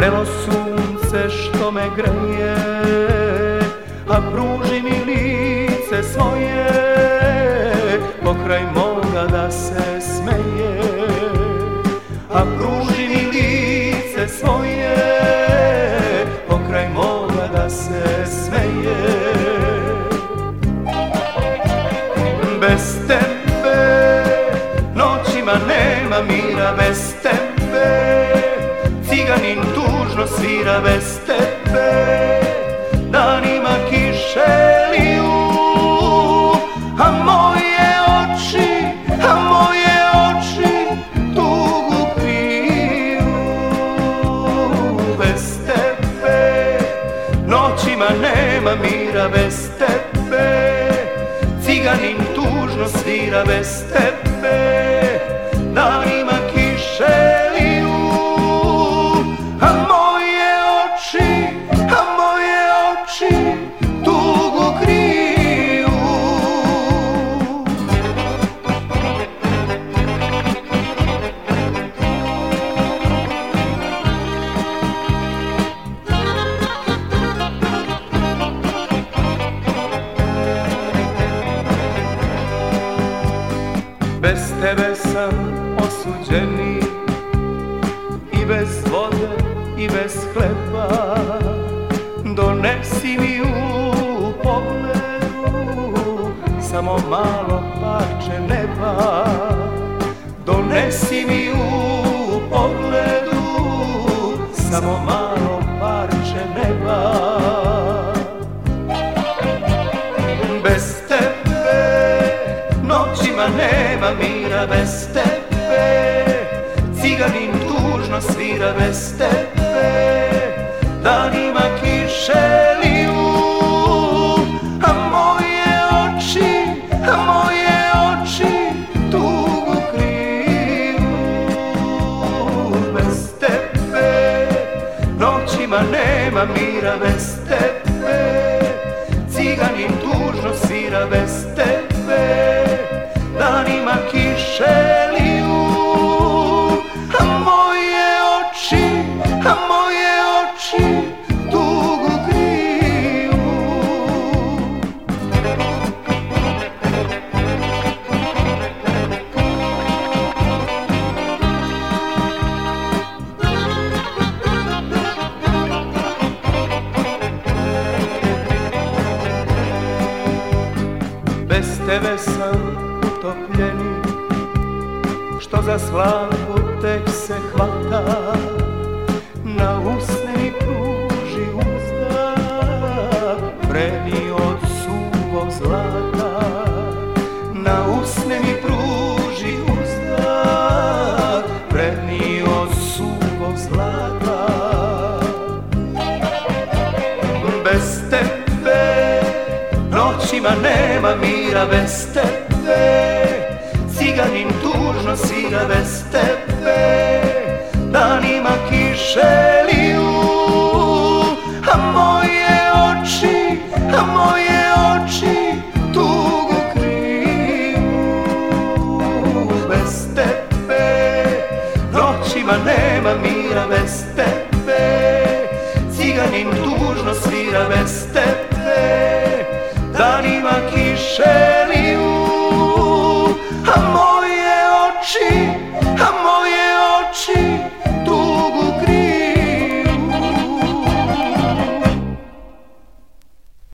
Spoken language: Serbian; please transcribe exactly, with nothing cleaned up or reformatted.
vrelo sunce što me greje, a pruži mi lice svoje, pokraj moga da se smeje, a pruži mi lice svoje, pokraj moga da se smeje. Bez tebe noćima nema mira, bez tebe ciganin tužno svira, bez tebe danima kiše liju, a moje oči, a moje oči tugu kriju. Bez tebe noćima nema mira, bez tebe ciganin tužno svira, bez tebe danima kiše liju, a moje oči, a moje oči tugu kriju. Bez tebe sam osuđeni, i bez vode i bez hleba, donesi mi u pogledu samo malo parče neba, donesi mi u pogledu samo malo parče neba. Bez tebe noćima nema mira, bez tebe ciganin tužno svira, bez tebe danima kiše liju, a moje oči, a moje oči tugu kriju. Bez tebe noćima nema mira, bez tebe ciganin tužno svira, bez tebe danima kiše liju, a moje oči, a moje oči tugu kriju. Bez tebe sam utopljeni, što za slavu tek se hvata, na usne mi pruži uzdah, vredi od suvog zlata. Na usne mi pruži uzdah, vredi od suvog zlata. Bez tebe noćima nema mira, bez tebe ciganin tužno svira, bez tebe danima kiše liju, a moje oči, a moje oči tugu kriju. Bez tebe noćima nema mira, bez tebe ciganin tužno svira, bez tebe danima kiše